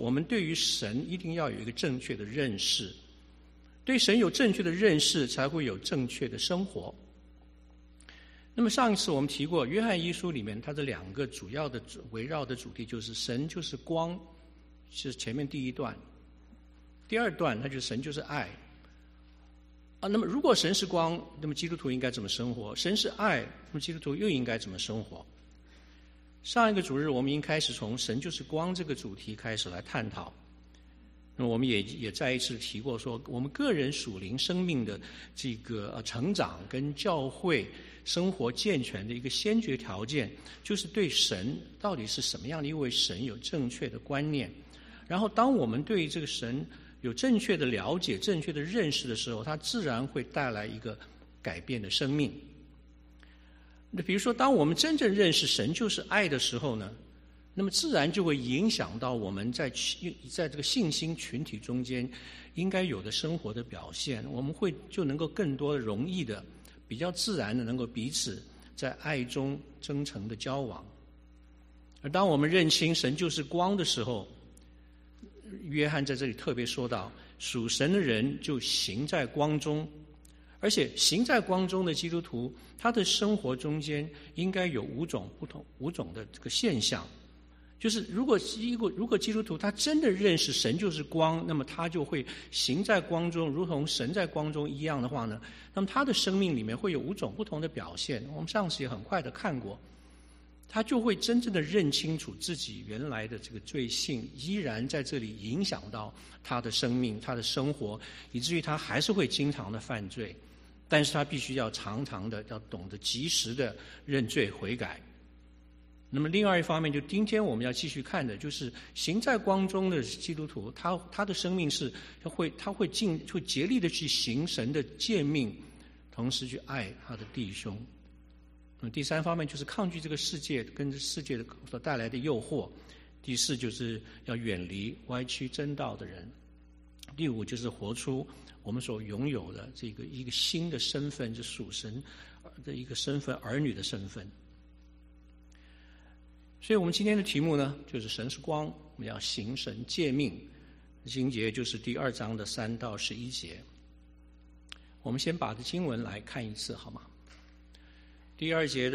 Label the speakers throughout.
Speaker 1: 我们对于神一定要有一个正确的认识，对神有正确的认识，才会有正确的生活。那么上一次我们提过，约翰一书里面它的两个主要的围绕的主题就是神就是光，是前面第一段，第二段它就是神就是爱。那么如果神是光，那么基督徒应该怎么生活？神是爱，那么基督徒又应该怎么生活？上一个主日我们已经开始从神就是光这个主题开始来探讨。那么我们也再一次提过说，我们个人属灵生命的这个成长跟教会生活健全的一个先决条件，就是对神到底是什么样的一位神有正确的观念。然后当我们对这个神有正确的了解、正确的认识的时候，它自然会带来一个改变的生命。那比如说，当我们真正认识神就是爱的时候呢，那么自然就会影响到我们在这个信心群体中间应该有的生活的表现。我们就能够更多的容易的、比较自然的能够彼此在爱中真诚的交往。而当我们认清神就是光的时候，约翰在这里特别说到，属神的人就行在光中，而且行在光中的基督徒，他的生活中间应该有五种的这个现象。就是如果基督徒他真的认识神就是光，那么他就会行在光中，如同神在光中一样的话呢，那么他的生命里面会有五种不同的表现。我们上次也很快的看过，他就会真正的认清楚自己原来的这个罪性，依然在这里影响到他的生命、他的生活，以至于他还是会经常的犯罪，但是他必须要常常的要懂得及时的认罪悔改。那么另外一方面，就今天我们要继续看的就是行在光中的基督徒，他的生命是他会竭力的去行神的诫命，同时去爱他的弟兄。第三方面就是抗拒这个世界跟世界所带来的诱惑。第四就是要远离歪曲真道的人。第五就是活出我们所拥有的这个一个新的身份，就属神的一个身份，儿女的身份。所以我们今天的题目呢，就是神是光，我们要行神诫命。经节就是第2章的3到11节。我们先把这经文来看一次好吗？第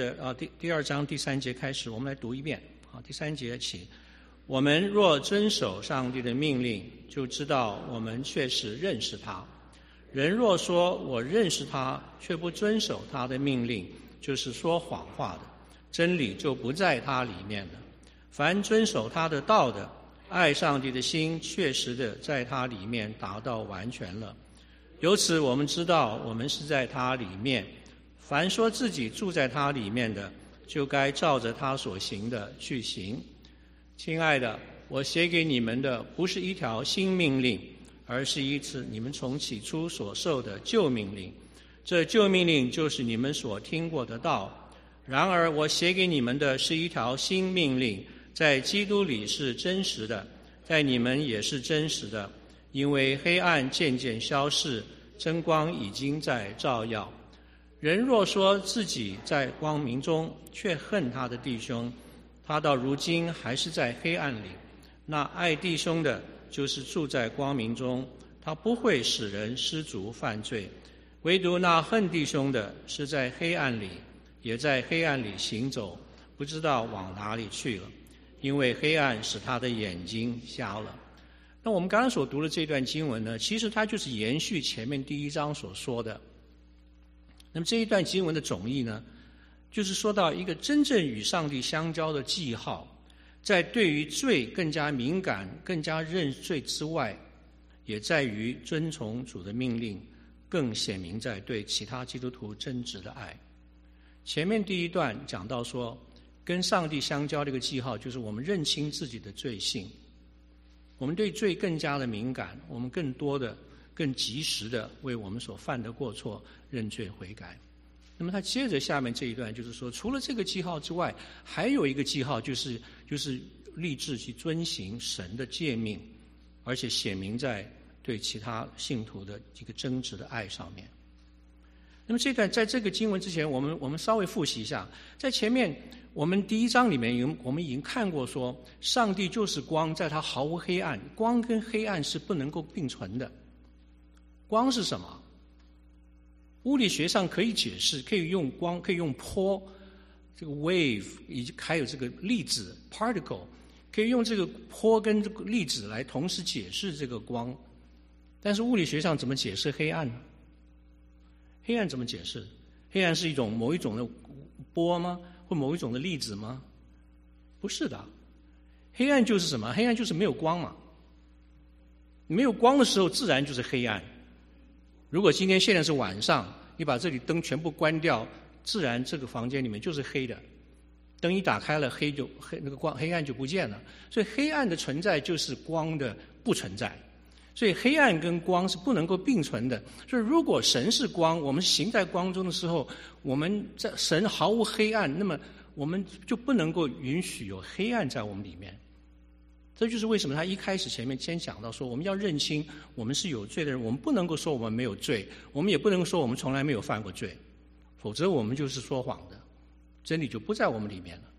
Speaker 1: 2章第3节开始，我们来读一遍。好，第3节起，我们若遵守上帝的命令，就知道我们确实认识他。人若说我认识他，却不遵守他的命令，就是说谎话的，真理就不在他里面了。凡遵守他的道的，爱上帝的心确实的在他里面达到完全了。由此我们知道我们是在他里面。凡说自己住在他里面的，就该照着他所行的去行。亲爱的，我写给你们的不是一条新命令，而是一次你们从起初所受的旧命令。这旧命令就是你们所听过的道。然而我写给你们的是一条新命令，在基督里是真实的，在你们也是真实的，因为黑暗渐渐消逝，真光已经在照耀。人若说自己在光明中，却恨他的弟兄，他到如今还是在黑暗里。那爱弟兄的，就是住在光明中，他不会使人失足犯罪。唯独那恨弟兄的，是在黑暗里，也在黑暗里行走，不知道往哪里去了，因为黑暗使他的眼睛瞎了。那我们刚刚所读的这段经文呢，其实它就是延续前面第1章所说的。那么这一段经文的总意呢，就是说到一个真正与上帝相交的记号，在对于罪更加敏感、更加认罪之外，也在于遵从主的命令，更显明在对其他基督徒真挚的爱。前面第一段讲到说，跟上帝相交的一个记号，就是我们认清自己的罪性，我们对罪更加的敏感，我们更多的、更及时的为我们所犯的过错认罪悔改。那么他接着下面这一段就是说，除了这个记号之外，还有一个记号，就是立志去遵行神的诫命，而且显明在对其他信徒的这个真挚的爱上面。 那么这段在这个经文之前，我们稍微复习一下，在前面我们第1章里面我们已经看过说，上帝就是光，在他毫无黑暗，光跟黑暗是不能够并存的。光是什么？物理学上可以解释，可以用光，可以用波，这个 wave 以及还有这个粒子 particle， 可以用这个波跟这个粒子来同时解释这个光。但是物理学上怎么解释黑暗呢？黑暗怎么解释？黑暗是某一种的波吗？或某一种的粒子吗？不是的。黑暗就是什么？黑暗就是没有光嘛。没有光的时候，自然就是黑暗。如果现在是晚上，你把这里灯全部关掉，自然这个房间里面就是黑的。灯一打开了，那个黑暗就不见了。所以黑暗的存在就是光的不存在。所以黑暗跟光是不能够并存的。所以如果神是光，我们行在光中的时候，我们在神毫无黑暗，那么我们就不能够允许有黑暗在我们里面。这就是为什么他一开始前面先讲到说，我们要认清我们是有罪的人，我们不能够说我们没有罪，我们也不能说我们从来没有犯过罪，否则我们就是说谎的，真理就不在我们里面了。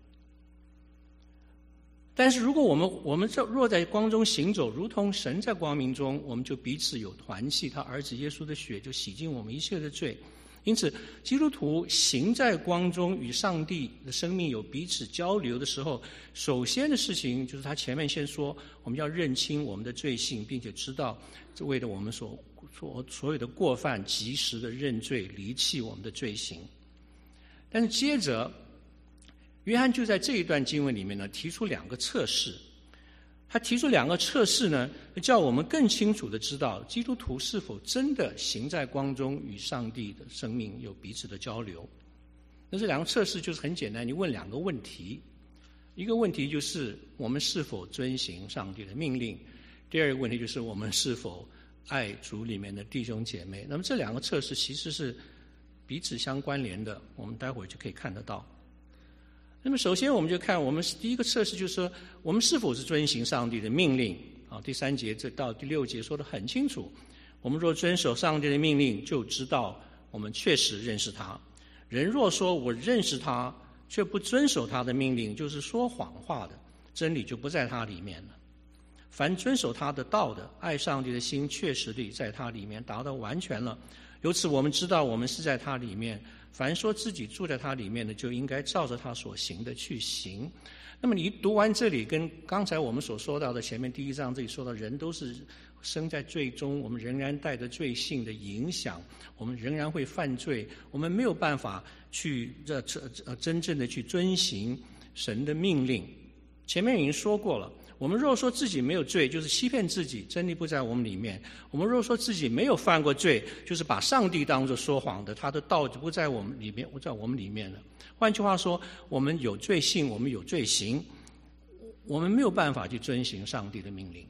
Speaker 1: 但是如果我们若在光中行走，如同神在光明中，我们就彼此有团契，他儿子耶稣的血就洗净我们一切的罪。因此基督徒行在光中，与上帝的生命有彼此交流的时候，首先的事情就是他前面先说，我们要认清我们的罪性，并且知道这为了我们所有的过犯及时的认罪，离弃我们的罪行。但是接着约翰就在这一段经文里面呢，提出2个测试。他提出2个测试呢，叫我们更清楚的知道基督徒是否真的行在光中，与上帝的生命有彼此的交流。那这2个测试就是很简单，你问2个问题。一个问题就是我们是否遵行上帝的命令，第二个问题就是我们是否爱主里面的弟兄姐妹。那么这2个测试其实是彼此相关联的，我们待会儿就可以看得到。那么首先我们就看我们第一个测试，就是说我们是否是遵行上帝的命令。第3节这到第6节说得很清楚，我们若遵守上帝的命令，就知道我们确实认识他。人若说我认识他，却不遵守他的命令，就是说谎话的，真理就不在他里面了。凡遵守他的道的，爱上帝的心确实地在他里面达到完全了。由此我们知道我们是在他里面，凡说自己住在他里面的，就应该照着他所行的去行。那么你读完这里，跟刚才我们所说到的前面第1章这里说到，人都是生在罪中，我们仍然带着罪性的影响，我们仍然会犯罪，我们没有办法去真正的去遵行神的命令。前面已经说过了，我们若说自己没有罪，就是欺骗自己，真理不在我们里面。我们若说自己没有犯过罪，就是把上帝当作说谎的，他的道就不在我们里面，不在我们里面了。换句话说，我们有罪性，我们有罪行，我们没有办法去遵行上帝的命令。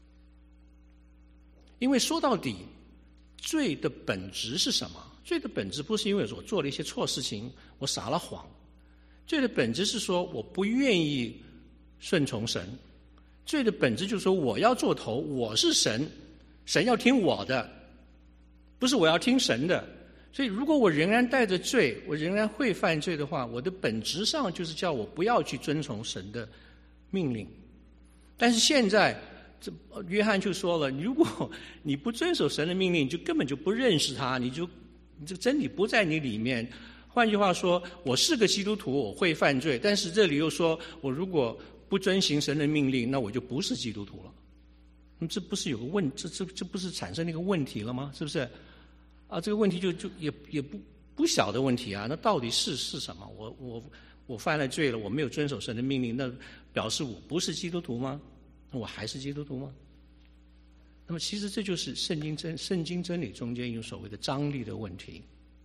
Speaker 1: 因为说到底，罪的本质是什么？罪的本质不是因为我做了一些错事情，我撒了谎。罪的本质是说我不愿意顺从神。罪的本质就是说我要做头，我是神，神要听我的，不是我要听神的。所以如果我仍然带着罪，我仍然会犯罪的话，我的本质上就是叫我不要去遵从神的命令。但是现在约翰就说了，如果你不遵守神的命令，你就根本就不认识他，你这个真理不在你里面。换句话说，我是个基督徒，我会犯罪，但是这里又说我如果不遵行神的命令，那我就不是基督徒了。那么这不是有个这不是产生了一个问题了吗？是不是？这个问题就也不小的问题啊。那到底是什么？我犯了罪了，我没有遵守神的命令，那表示我不是基督徒吗？那我还是基督徒吗？那么其实这就是圣经真理中间有所谓的张力的问题。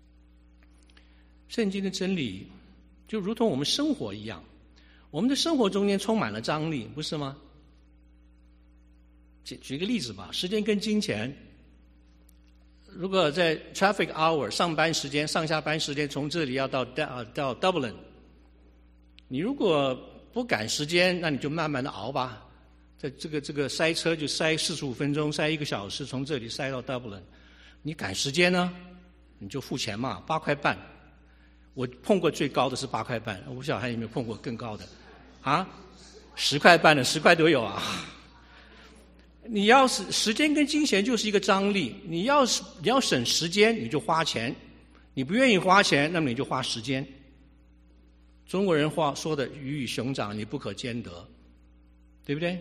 Speaker 1: 圣经的真理就如同我们生活一样，我们的生活中间充满了张力，不是吗？举个例子吧，时间跟金钱。如果在 traffic hour 上班时间、上下班时间，从这里要到 Dublin， 你如果不赶时间，那你就慢慢的熬吧。在这个塞车就塞45分钟，塞1个小时，从这里塞到 Dublin。你赶时间呢， 你就付钱嘛，8块半。我碰过最高的是8块半，我不晓得还有没有碰过更高的啊？10块半的，10块都有啊。你要是时间跟金钱就是一个张力，你要省时间，你就花钱；你不愿意花钱，那么你就花时间。中国人话说的鱼与熊掌，你不可兼得，对不对？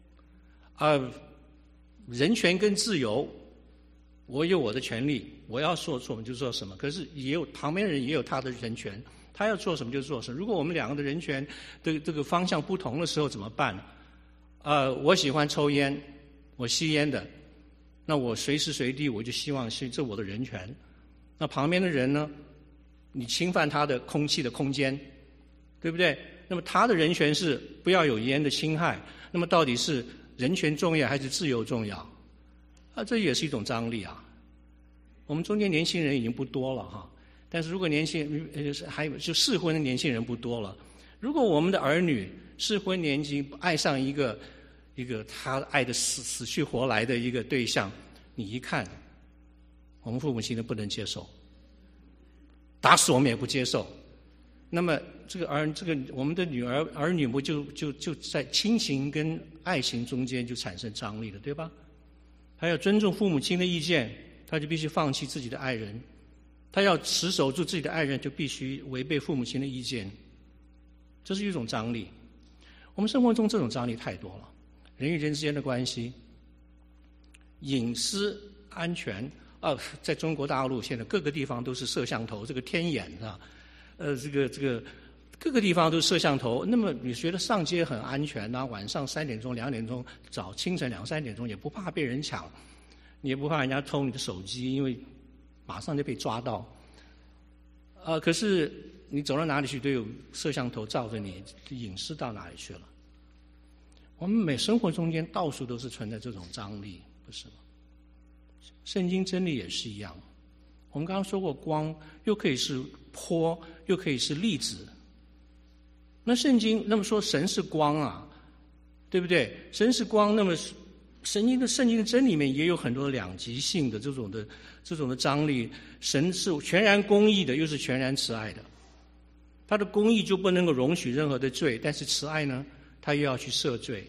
Speaker 1: 人权跟自由，我有我的权利，我要做什么就做什么。可是也有旁边的人也有他的人权，他要做什么就做什么。如果我们两个的人权的这个方向不同的时候怎么办？我喜欢抽烟，我吸烟的，那我随时随地我就希望是这我的人权。那旁边的人呢，你侵犯他的空气的空间，对不对？那么他的人权是不要有烟的侵害。那么到底是人权重要还是自由重要？这也是一种张力啊。我们中间年轻人已经不多了哈，但是如果年轻还有就适婚的年轻人不多了，如果我们的儿女适婚年纪爱上一个他爱的死去活来的一个对象，你一看，我们父母亲都不能接受，打死我们也不接受。那么我们的儿女不就在亲情跟爱情中间就产生张力了，对吧？他要尊重父母亲的意见，他就必须放弃自己的爱人；他要持守住自己的爱人，就必须违背父母亲的意见。这是一种张力。我们生活中这种张力太多了，人与人之间的关系、隐私、安全在中国大陆现在各个地方都是摄像头，这个天眼啊，这个各个地方都是摄像头。那么你觉得上街很安全啊？晚上3点钟、2点钟，清晨2、3点钟也不怕被人抢，你也不怕人家偷你的手机，因为马上就被抓到。可是你走到哪里去都有摄像头照着你，隐私到哪里去了？我们生活中间到处都是存在这种张力，不是吗？圣经真理也是一样。我们刚刚说过，光又可以是波，又可以是粒子。那么说神是光啊，对不对？神是光，那么圣经的真理里面也有很多两极性的这种的张力。神是全然公义的，又是全然慈爱的。他的公义就不能够容许任何的罪，但是慈爱呢，他又要去赦罪。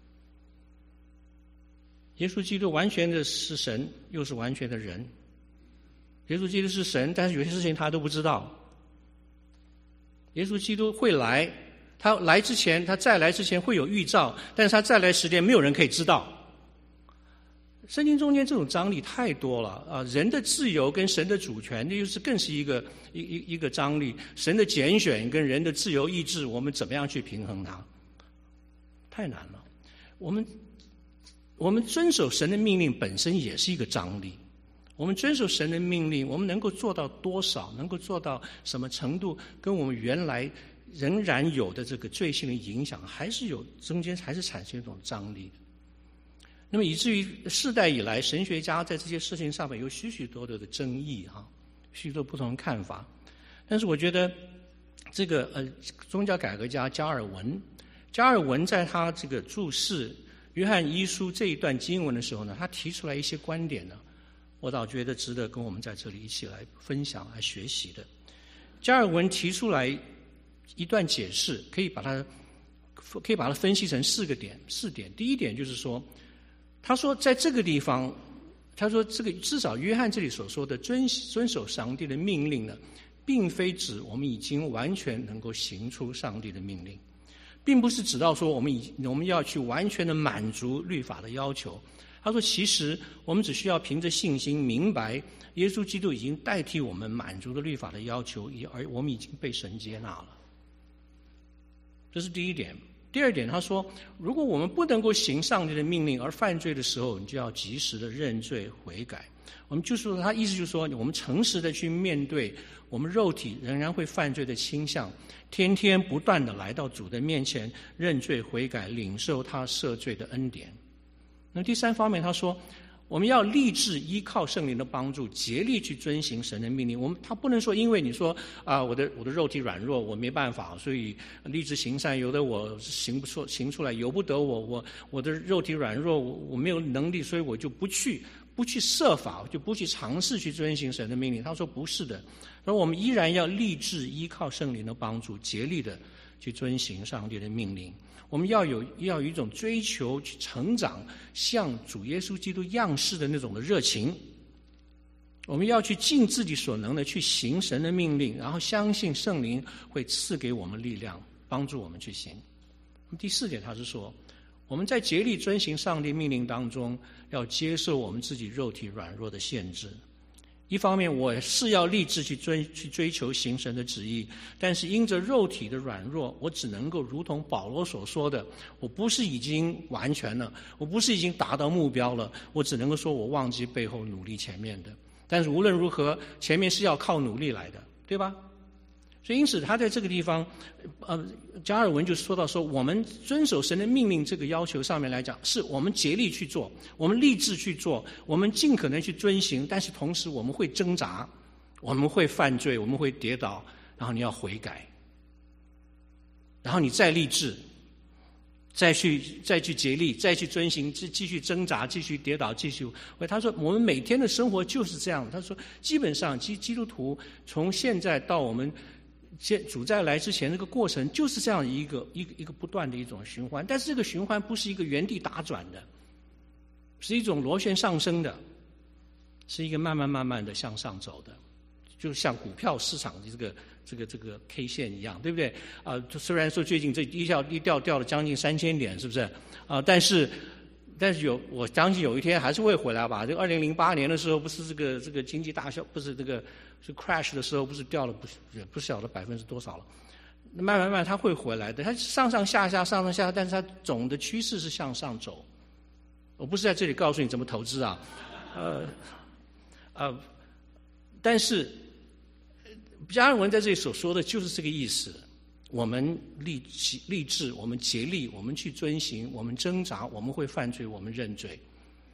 Speaker 1: 耶稣基督完全的是神，又是完全的人。耶稣基督是神，但是有些事情他都不知道。耶稣基督会来，他再来之前会有预兆，但是他再来时间没有人可以知道。圣经中间这种张力太多了啊！人的自由跟神的主权，那就是更是一个张力。神的拣选跟人的自由意志，我们怎么样去平衡它？太难了。我们遵守神的命令本身也是一个张力。我们遵守神的命令，我们能够做到多少，能够做到什么程度，跟我们原来仍然有的这个罪性的影响，中间还是产生一种张力的。那么以至于世代以来，神学家在这些事情上面有许许多多的争议许许多不同的看法。但是我觉得这个宗教改革家加尔文在他这个注释约翰一书这一段经文的时候呢，他提出来一些观点呢，我倒觉得值得跟我们在这里一起来分享、来学习的。加尔文提出来一段解释，可以把它分析成4点。第一点就是说，他说在这个地方，他说这个至少约翰这里所说的遵守上帝的命令呢，并非指我们已经完全能够行出上帝的命令，并不是指到说我们要去完全的满足律法的要求。他说其实我们只需要凭着信心明白耶稣基督已经代替我们满足了律法的要求，而我们已经被神接纳了。这是第一点。第二点，他说如果我们不能够行上帝的命令而犯罪的时候，你就要及时的认罪悔改。我们就说他意思就是说，我们诚实的去面对我们肉体仍然会犯罪的倾向，天天不断的来到主的面前认罪悔改，领受他赦罪的恩典。那第三方面，他说我们要立志依靠圣灵的帮助，竭力去遵行神的命令。他不能说因为你说我的肉体软弱，我没办法，所以立志行善，有的我行出来，由不得我的肉体软弱，我没有能力，所以我就不不去设法，就不去尝试去遵行神的命令。他说不是的，而我们依然要立志依靠圣灵的帮助，竭力的去遵行上帝的命令。我们要有一种追求去成长像主耶稣基督样式的那种的热情。我们要去尽自己所能的去行神的命令，然后相信圣灵会赐给我们力量，帮助我们去行。第4点，他是说我们在竭力遵行上帝命令当中，要接受我们自己肉体软弱的限制。一方面我是要立志去追求行神的旨意，但是因着肉体的软弱，我只能够如同保罗所说的，我不是已经完全了，我不是已经达到目标了，我只能够说我忘记背后努力前面的。但是无论如何，前面是要靠努力来的，对吧？所以因此他在这个地方加尔文就说到说，我们遵守神的命令这个要求上面来讲，是我们竭力去做，我们立志去做，我们尽可能去遵行，但是同时我们会挣扎，我们会犯罪，我们会跌倒，然后你要悔改，然后你再立志，再去竭力，再去遵行，继续挣扎，继续跌倒，继续。他说我们每天的生活就是这样。他说基本上基督徒从现在到我们主再来之前，这个过程就是这样一个不断的一种循环。但是这个循环不是一个原地打转的，是一种螺旋上升的，是一个慢慢的向上走的，就像股票市场的这个 K 线一样，对不对？虽然说最近这一掉了将近3000点，是不是？但是我相信有一天还是会回来吧。这个2008年的时候，不是这个经济大萧，不是这个是 crash 的时候，不是掉了不晓得%多少了。慢慢它会回来的，它上下上上下，但是它总的趋势是向上走。我不是在这里告诉你怎么投资啊，但是加尔文在这里所说的就是这个意思。我们立志，我们竭力，我们去遵行，我们挣扎，我们会犯罪，我们认罪，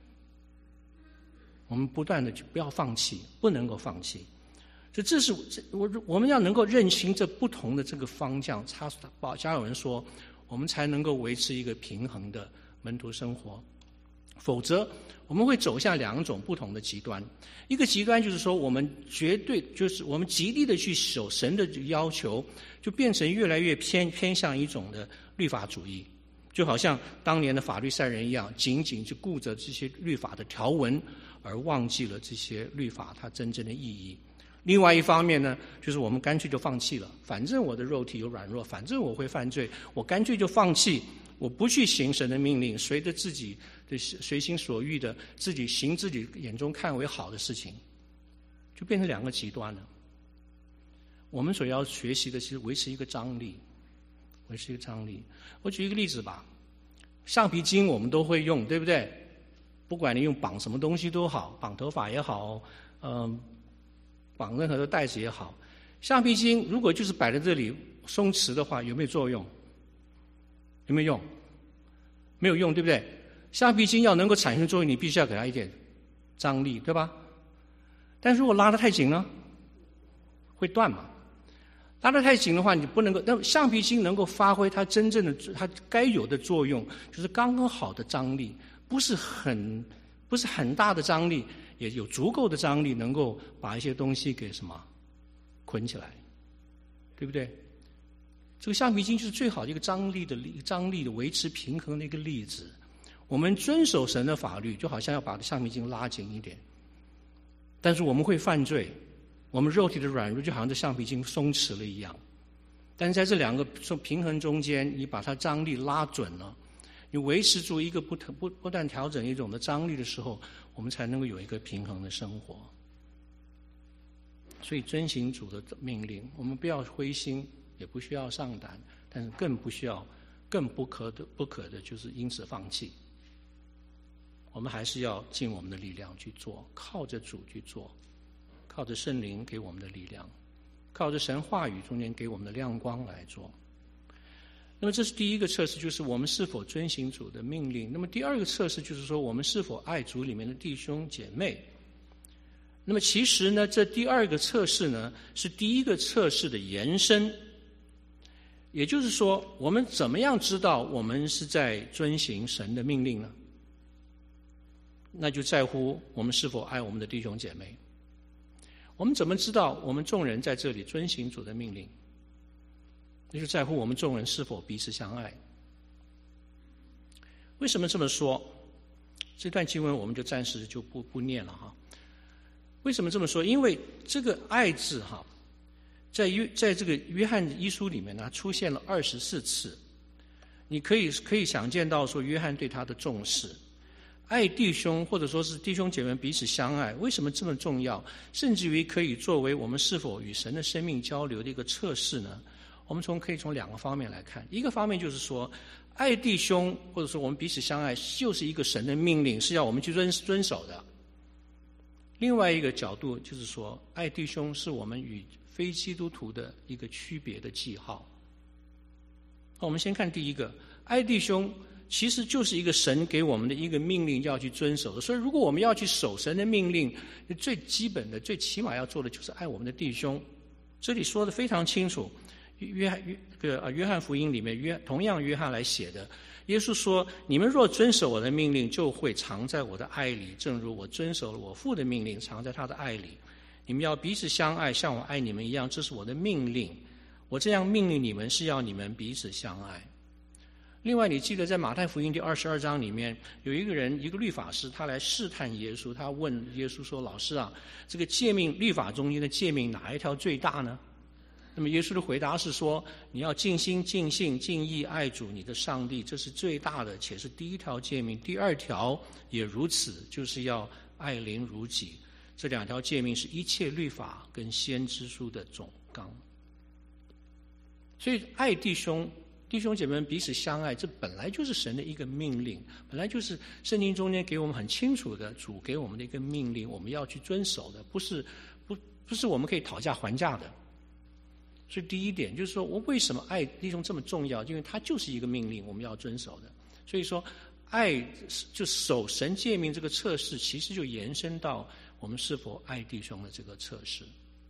Speaker 1: 我们不断的不要放弃，不能够放弃。所以这是我们要能够认清这不同的这个方向。加尔文说，我们才能够维持一个平衡的门徒生活，否则我们会走向2种不同的极端。一个极端就是说，我们就是我们极力的去守神的要求，就变成越来越偏向一种的律法主义，就好像当年的法律赛人一样，仅仅就顾着这些律法的条文，而忘记了这些律法它真正的意义。另外一方面呢，就是我们干脆就放弃了，反正我的肉体有软弱，反正我会犯罪，我干脆就放弃，我不去行神的命令，随着自己的随心所欲的自己行自己眼中看为好的事情，就变成2个极端了。我们所要学习的是维持一个张力，维持一个张力。我举一个例子吧，橡皮筋我们都会用，对不对？不管你用绑什么东西都好，绑头发也好，绑任何的带子也好，橡皮筋如果就是摆在这里松弛的话，有没有作用？有没有用？没有用，对不对？橡皮筋要能够产生作用，你必须要给它一点张力，对吧？但是如果拉得太紧呢，会断嘛。拉得太紧的话，你不能够。那橡皮筋能够发挥它真正的它该有的作用，就是刚刚好的张力，不是很大的张力，也有足够的张力，能够把一些东西给什么捆起来，对不对？这个橡皮筋就是最好的一个张力的维持平衡的一个例子。我们遵守神的法律，就好像要把橡皮筋拉紧一点，但是我们会犯罪，我们肉体的软弱就好像这橡皮筋松弛了一样。但是在这2个平衡中间，你把它张力拉准了，你维持住一个不断调整一种的张力的时候，我们才能够有一个平衡的生活。所以遵行主的命令，我们不要灰心，也不需要上胆，但是更不可的就是因此放弃。我们还是要尽我们的力量去做，靠着主去做，靠着圣灵给我们的力量，靠着神话语中间给我们的亮光来做。那么这是第一个测试，就是我们是否遵行主的命令。那么第2个测试就是说，我们是否爱主里面的弟兄姐妹。那么其实呢，这第2个测试呢，是第1个测试的延伸。也就是说，我们怎么样知道我们是在遵行神的命令呢？ 那就在乎我们是否爱我们的弟兄姐妹。我们怎么知道我们众人在这里遵行主的命令？那就在乎我们众人是否彼此相爱。为什么这么说？这段经文我们就暂时就不念了哈。为什么这么说？因为这个爱字哈，在这个约翰一书里面呢，出现了24次。你可以想见到说约翰对他的重视。爱弟兄或者说是弟兄姐妹彼此相爱，为什么这么重要？甚至于可以作为我们是否与神的生命交流的一个测试呢？我们可以从2个方面来看。一个方面就是说，爱弟兄或者说我们彼此相爱，就是一个神的命令，是要我们去遵守的。另外一个角度就是说，爱弟兄是我们与非基督徒的一个区别的记号。我们先看第一个，爱弟兄其实就是一个神给我们的一个命令要去遵守的。所以如果我们要去守神的命令，最基本的最起码要做的就是爱我们的弟兄。这里说的非常清楚，约翰福音里面同样约翰来写的，耶稣说，你们若遵守我的命令，就会藏在我的爱里，正如我遵守了我父的命令，藏在他的爱里。你们要彼此相爱，像我爱你们一样，这是我的命令。我这样命令你们，是要你们彼此相爱。另外，你记得在马太福音第22章里面，有一个人，一个律法师，他来试探耶稣，他问耶稣说：“老师啊，这个诫命律法中间的诫命哪一条最大呢？”那么耶稣的回答是说：“你要尽心、尽性、尽意爱主你的上帝，这是最大的，且是第一条诫命。第二条也如此，就是要爱邻如己。这2条诫命是一切律法跟先知书的总纲。”所以，爱弟兄姐妹们彼此相爱，这本来就是神的一个命令，本来就是圣经中间给我们很清楚的主给我们的一个命令，我们要去遵守的，不是我们可以讨价还价的。所以第一点就是说，我为什么爱弟兄这么重要？因为它就是一个命令，我们要遵守的。所以说，爱就守神诫命这个测试，其实就延伸到我们是否爱弟兄的这个测试。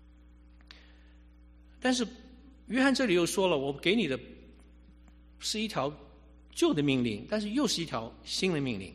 Speaker 1: 但是约翰这里又说了，我给你的是一条旧的命令，但是又是一条新的命令。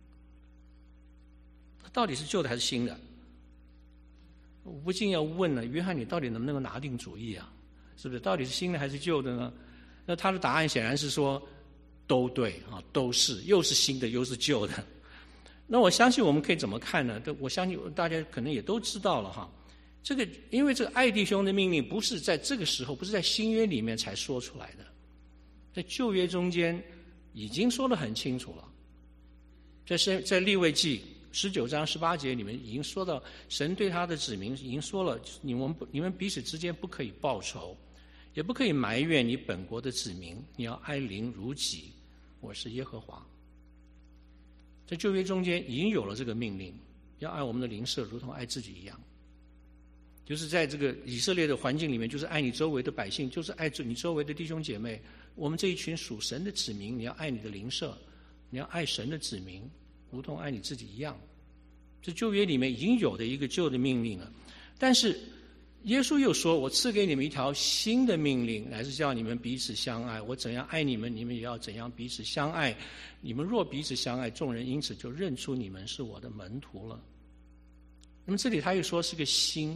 Speaker 1: 到底是旧的还是新的？我不禁要问了，约翰你到底能不能够拿定主意啊？是不是？到底是新的还是旧的呢？那他的答案显然是说都对啊，都是，又是新的又是旧的。那我相信我们可以怎么看呢？我相信大家可能也都知道了哈。这个因为这个爱弟兄的命令不是在这个时候，不是在新约里面才说出来的，在旧约中间已经说得很清楚了。在利未记19章18节里面已经说到，神对他的子民已经说了，你们彼此之间不可以报仇，也不可以埋怨你本国的子民，你要爱邻如己，我是耶和华。在旧约中间已经有了这个命令，要爱我们的邻舍如同爱自己一样。就是在这个以色列的环境里面，就是爱你周围的百姓，就是爱你周围的弟兄姐妹。我们这一群属神的子民，你要爱你的邻舍，你要爱神的子民，如同爱你自己一样。这旧约里面已经有的一个旧的命令了。但是耶稣又说，我赐给你们一条新的命令，乃是叫你们彼此相爱。我怎样爱你们，你们也要怎样彼此相爱。你们若彼此相爱，众人因此就认出你们是我的门徒了。那么这里他又说是个新。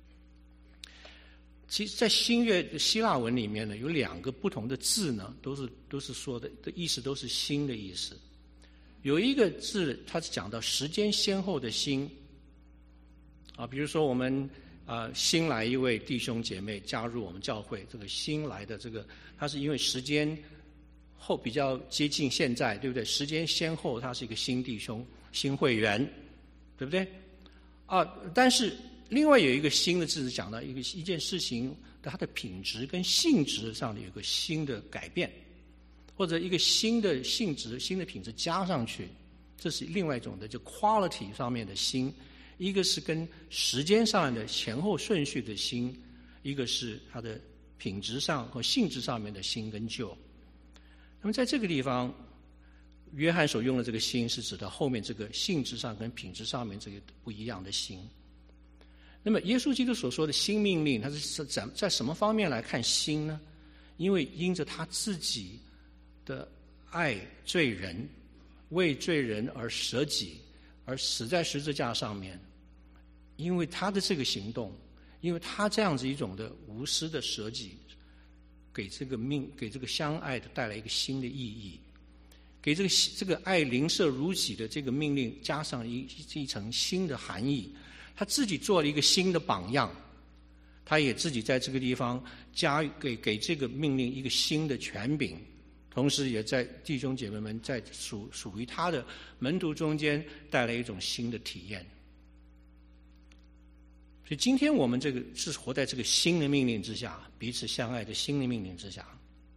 Speaker 1: 其实在新约希腊文里面呢，有2个不同的字呢，都是说的意思都是新的意思。有一个字它是讲到时间先后的新啊，比如说我们新来一位弟兄姐妹加入我们教会，这个新来的这个，它是因为时间后比较接近现在，对不对？时间先后，它是一个新弟兄、新会员，对不对？但是另外有一个新的字是讲到一件事情它的品质跟性质上的有个新的改变，或者一个新的性质、新的品质加上去，这是另外一种的，就 quality 上面的新。一个是跟时间上的前后顺序的新，一个是它的品质上和性质上面的新跟旧。那么在这个地方，约翰所用的这个新是指的后面这个性质上跟品质上面这个不一样的新。那么耶稣基督所说的新命令，他是在什么方面来看新呢？因为因着他自己的爱罪人，为罪人而舍己， 而死在十字架上面，因为他的这个行动，因为他这样子一种的无私的舍己，给这个相爱的带来一个新的意义，给这个爱邻舍如己的这个命令加上一层新的含义。他自己做了一个新的榜样，他也自己在这个地方给这个命令一个新的权柄，同时也在弟兄姐妹们在属于他的门徒中间带来一种新的体验。所以今天我们这个是活在这个新的命令之下，彼此相爱的新的命令之下。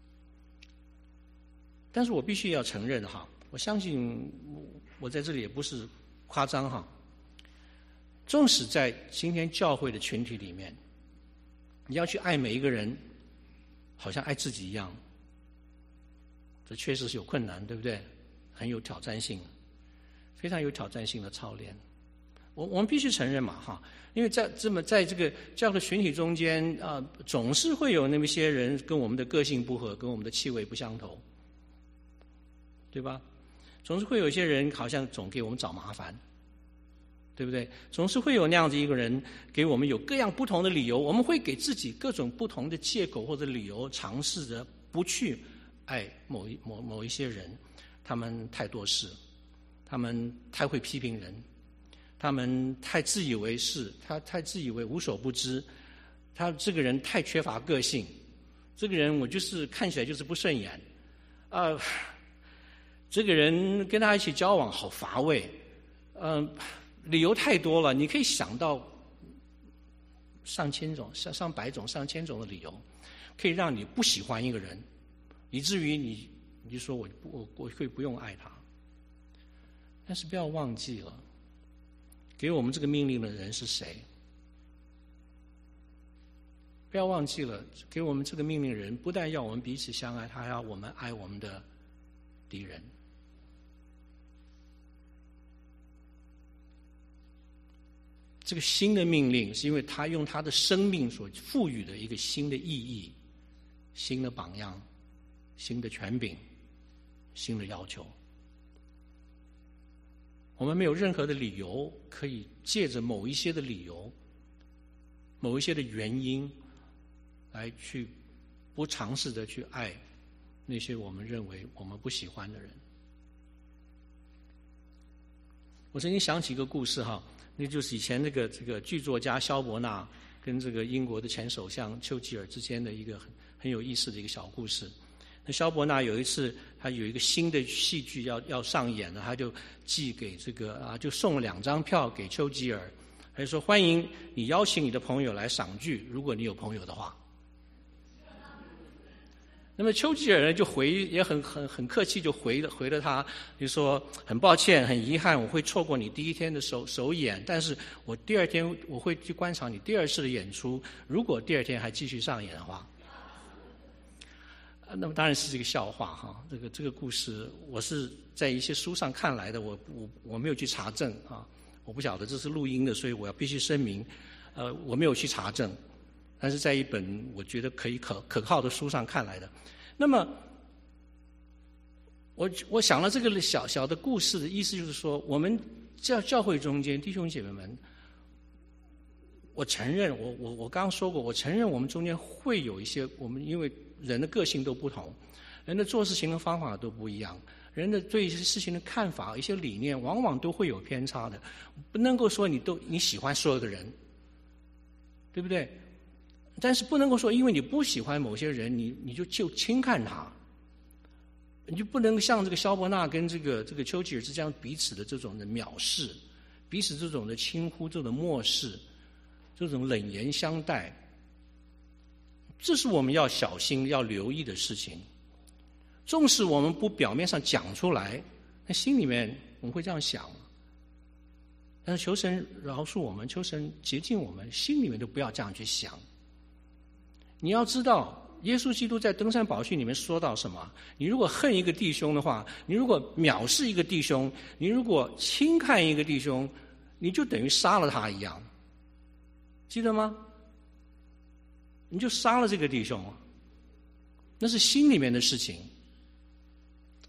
Speaker 1: 但是我必须要承认哈，我相信我在这里也不是夸张哈，纵使在今天教会的群体里面，你要去爱每一个人，好像爱自己一样，这确实是有困难，对不对？很有挑战性，非常有挑战性的操练。我们必须承认嘛哈，因为在这个教会群体中间总是会有那么些人跟我们的个性不合，跟我们的气味不相投，对吧？总是会有一些人好像总给我们找麻烦，对不对？总是会有那样子一个人给我们有各样不同的理由，我们会给自己各种不同的借口或者理由，尝试着不去爱某一些人。他们太多事，他们太会批评人，他们太自以为是，他太自以为无所不知，他这个人太缺乏个性，这个人我就是看起来就是不顺眼这个人跟他一起交往好乏味，理由太多了，你可以想到上千种、上百种、上千种的理由，可以让你不喜欢一个人，以至于你就说我可以不用爱他。但是不要忘记了，给我们这个命令的人是谁？不要忘记了，给我们这个命令的人不但要我们彼此相爱，他还要我们爱我们的敌人。这个新的命令是因为他用他的生命所赋予的一个新的意义、新的榜样、新的权柄、新的要求。我们没有任何的理由可以借着某一些的理由、某一些的原因来去不尝试的去爱那些我们认为我们不喜欢的人。我曾经想起一个故事哈，那就是以前这个剧作家萧伯纳跟这个英国的前首相丘吉尔之间的一个很有意思的一个小故事。那萧伯纳有一次，他有一个新的戏剧要上演了，他就寄给就送了2张票给丘吉尔，他就说欢迎你邀请你的朋友来赏剧，如果你有朋友的话。那么丘吉尔呢就也很客气，就回了他，就说很抱歉，很遗憾，我会错过你第一天的首演，但是我第二天我会去观赏你第二次的演出，如果第二天还继续上演的话。那么当然是这个笑话哈，这个故事我是在一些书上看来的，我没有去查证啊，我不晓得这是录音的，所以我要必须声明，我没有去查证，但是在一本我觉得可以可靠的书上看来的。那么我想了这个小小的故事的意思就是说，我们教会中间弟兄姐妹们，我承认我刚刚说过，我承认我们中间会有一些，我们因为人的个性都不同，人的做事情的方法都不一样，人的对一些事情的看法、一些理念，往往都会有偏差的。不能够说你喜欢所有的人，对不对？但是不能够说因为你不喜欢某些人，你就轻看他，你就不能像这个萧伯纳跟这个丘吉尔之间彼此的这种的藐视，彼此这种的轻忽、这种漠视、这种冷言相待。这是我们要小心、要留意的事情。纵使我们不表面上讲出来，那心里面我们会这样想。但是求神饶恕我们，求神洁净我们，心里面都不要这样去想。你要知道，耶稣基督在登山宝训里面说到什么？你如果恨一个弟兄的话，你如果藐视一个弟兄，你如果轻看一个弟兄，你就等于杀了他一样。记得吗？你就杀了这个弟兄，那是心里面的事情。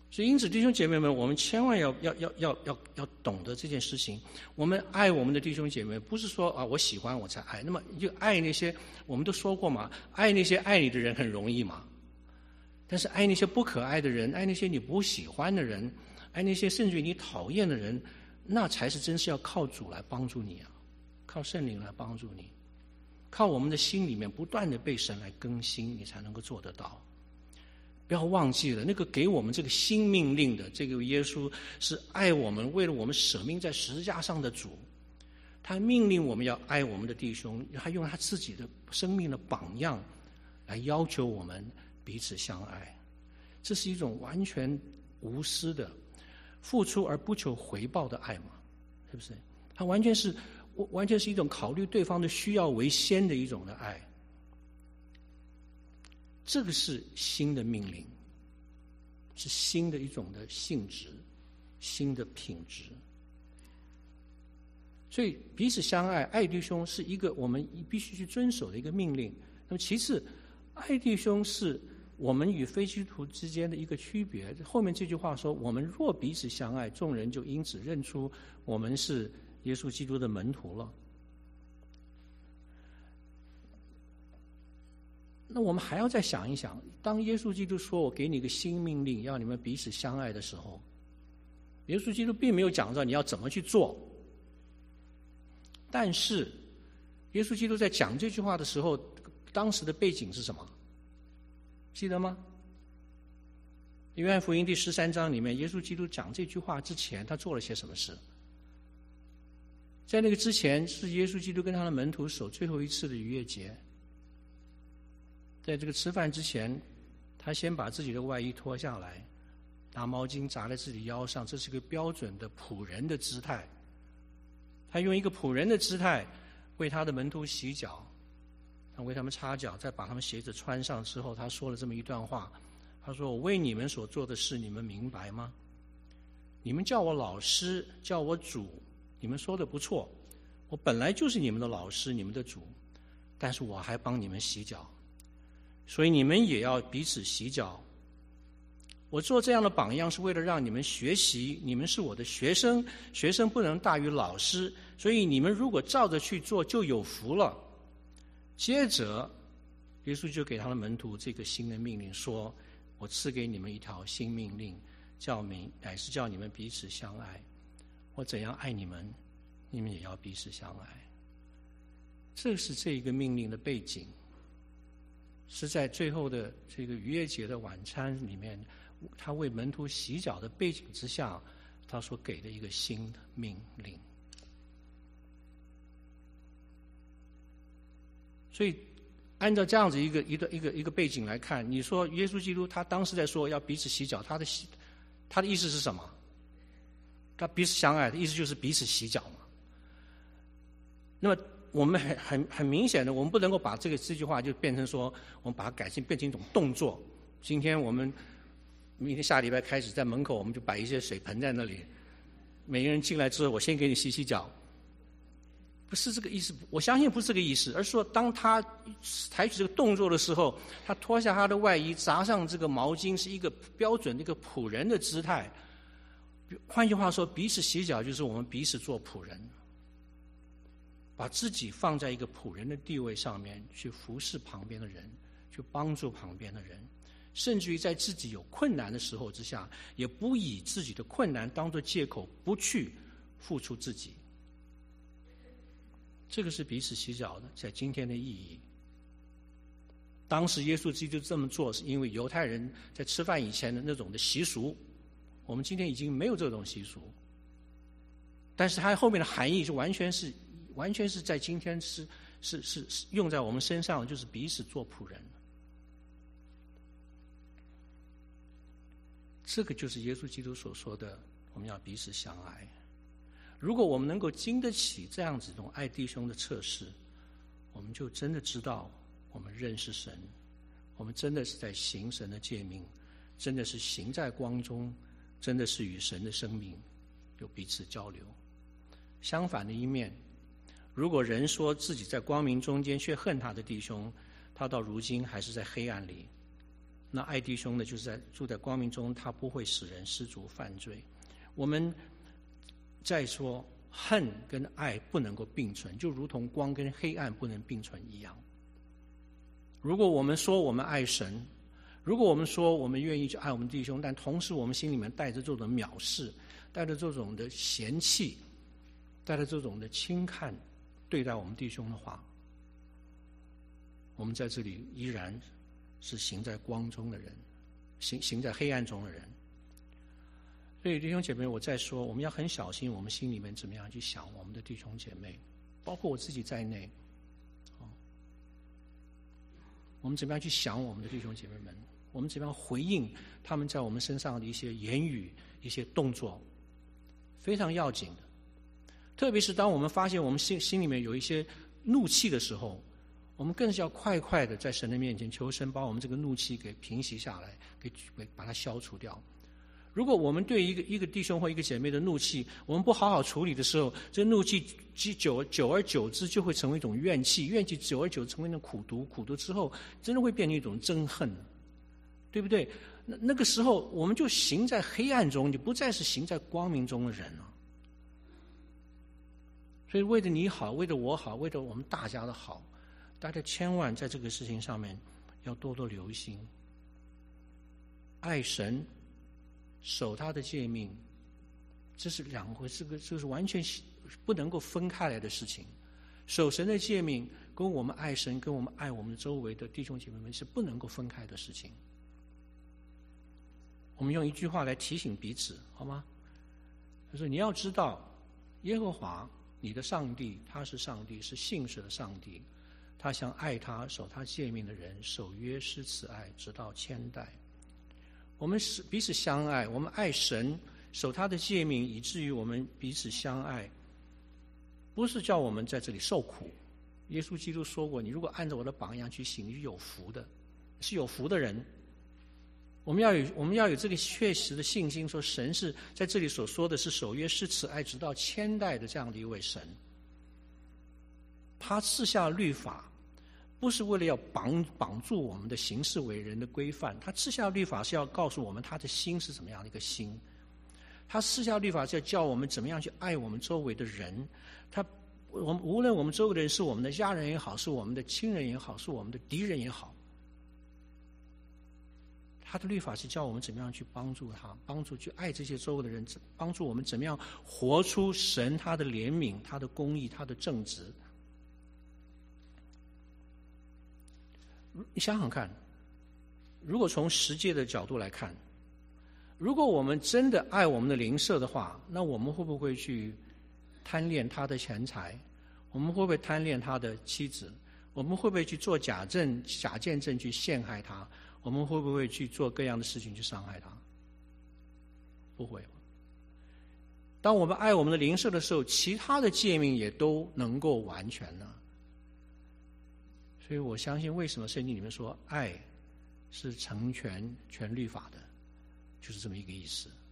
Speaker 1: 所以因此弟兄姐妹们，我们千万要懂得这件事情。我们爱我们的弟兄姐妹，不是说啊我喜欢我才爱，那么就爱那些，我们都说过嘛，爱那些爱你的人很容易嘛，但是爱那些不可爱的人，爱那些你不喜欢的人，爱那些甚至于你讨厌的人，那才是真是要靠主来帮助你啊，靠圣灵来帮助你，靠我们的心里面不断的被神来更新，你才能够做得到。不要忘记了，那个给我们这个新命令的这个耶稣是爱我们，为了我们舍命在十字架上的主。他命令我们要爱我们的弟兄，他用他自己的生命的榜样来要求我们彼此相爱。这是一种完全无私的付出而不求回报的爱嘛，是不是？他完全是一种考虑对方的需要为先的一种的爱。这个是新的命令，是新的一种的性质，新的品质。所以彼此相爱，爱弟兄是一个我们必须去遵守的一个命令。那么其次，爱弟兄是我们与非基督徒之间的一个区别。后面这句话说，我们若彼此相爱，众人就因此认出我们是耶稣基督的门徒了。那我们还要再想一想，当耶稣基督说我给你一个新命令，要你们彼此相爱的时候，耶稣基督并没有讲到你要怎么去做。但是耶稣基督在讲这句话的时候，当时的背景是什么？记得吗？约翰福音第13章里面，耶稣基督讲这句话之前，他做了些什么事？在那个之前，是耶稣基督跟他的门徒守最后一次的逾越节。在这个吃饭之前，他先把自己的外衣脱下来，拿毛巾扎在自己腰上，这是个标准的仆人的姿态。他用一个仆人的姿态为他的门徒洗脚，他为他们擦脚，再把他们鞋子穿上之后，他说了这么一段话，他说：我为你们所做的事，你们明白吗？你们叫我老师，叫我主，你们说的不错，我本来就是你们的老师，你们的主，但是我还帮你们洗脚，所以你们也要彼此洗脚。我做这样的榜样是为了让你们学习，你们是我的学生，学生不能大于老师，所以你们如果照着去做就有福了。接着耶稣就给他的门徒这个新的命令说，我赐给你们一条新命令，乃是叫你们彼此相爱，我怎样爱你们，你们也要彼此相爱。这是这一个命令的背景，是在最后的这个逾越节的晚餐里面，他为门徒洗脚的背景之下，他所给的一个新的命令。所以按照这样子一个背景来看，你说耶稣基督他当时在说要彼此洗脚，他的意思是什么？他彼此相爱的意思就是彼此洗脚嘛。那么我们很明显的，我们不能够把这句话就变成说，我们把它变成一种动作。今天我们明天下礼拜开始，在门口我们就摆一些水盆在那里，每个人进来之后，我先给你洗洗脚。不是这个意思，我相信不是这个意思，而是说当他采取这个动作的时候，他脱下他的外衣，扎上这个毛巾，是一个标准的一个仆人的姿态。换句话说，彼此洗脚就是我们彼此做仆人，把自己放在一个仆人的地位上面，去服侍旁边的人，去帮助旁边的人，甚至于在自己有困难的时候之下，也不以自己的困难当作借口，不去付出自己。这个是彼此洗脚的在今天的意义。当时耶稣基督这么做，是因为犹太人在吃饭以前的那种的习俗，我们今天已经没有这种习俗。但是它后面的含义就完全是在今天是用在我们身上，就是彼此做仆人。这个就是耶稣基督所说的，我们要彼此相爱。如果我们能够经得起这样子一种爱弟兄的测试，我们就真的知道我们认识神，我们真的是在行神的诫命，真的是行在光中，真的是与神的生命有彼此交流。相反的一面，如果人说自己在光明中间却恨他的弟兄，他到如今还是在黑暗里， 那爱弟兄的，就是住在光明中，他不会使人失足犯罪。我们再说，恨跟爱不能够并存，就如同光跟黑暗不能并存一样。如果我们说我们爱神，如果我们说我们愿意去爱我们弟兄，但同时我们心里面带着这种藐视，带着这种的嫌弃，带着这种的轻看对待我们弟兄的话，我们在这里依然是行在光中的人，行在黑暗中的人。所以弟兄姐妹，我再说，我们要很小心我们心里面怎么样去想我们的弟兄姐妹，包括我自己在内，我们怎么样去想我们的弟兄姐妹们，我们怎么样回应他们在我们身上的一些言语、一些动作，非常要紧的。特别是当我们发现我们心里面有一些怒气的时候，我们更是要快快的在神的面前求神把我们这个怒气给平息下来，给把它消除掉。如果我们对一个弟兄或一个姐妹的怒气，我们不好好处理的时候，这怒气久而久之就会成为一种怨气，怨气久而久之成为那苦毒，苦毒之后真的会变成一种憎恨，对不对？那个时候我们就行在黑暗中，你不再是行在光明中的人了。所以为了你好，为了我好，为了我们大家的好，大家千万在这个事情上面要多多留心。爱神，守他的诫命，这是两回事，这是完全不能够分开来的事情。守神的诫命跟我们爱神，跟我们爱我们周围的弟兄姐妹们是不能够分开的事情。我们用一句话来提醒彼此，好吗？就是你要知道，耶和华你的上帝，他是上帝，是信实的上帝，他向爱他、守他诫命的人守约施慈爱，直到千代。我们是彼此相爱，我们爱神，守他的诫命，以至于我们彼此相爱，不是叫我们在这里受苦。耶稣基督说过，你如果按照我的榜样去行，你是有福的，是有福的人。我们要有这个确实的信心，说神是在这里所说的是守约施慈爱直到千代的这样的一位神。他赐下律法，不是为了要绑住我们的行事为人的规范，他赐下律法是要告诉我们他的心是怎么样的一个心。他赐下律法是要教我们怎么样去爱我们周围的人。无论我们周围的人是我们的家人也好，是我们的亲人也好，是我们的敌人也好，他的律法是教我们怎么样去帮助他，帮助去爱这些周围的人，帮助我们怎么样活出神他的怜悯、他的公义、他的正直。你想想看，如果从实际的角度来看，如果我们真的爱我们的邻舍的话，那我们会不会去贪恋他的钱财？我们会不会贪恋他的妻子？我们会不会去做假见证去陷害他？我们会不会去做各样的事情去伤害他？不会。当我们爱我们的邻舍的时候，其他的诫命也都能够完全了。所以我相信，为什么圣经里面说爱是成全律法的，就是这么一个意思。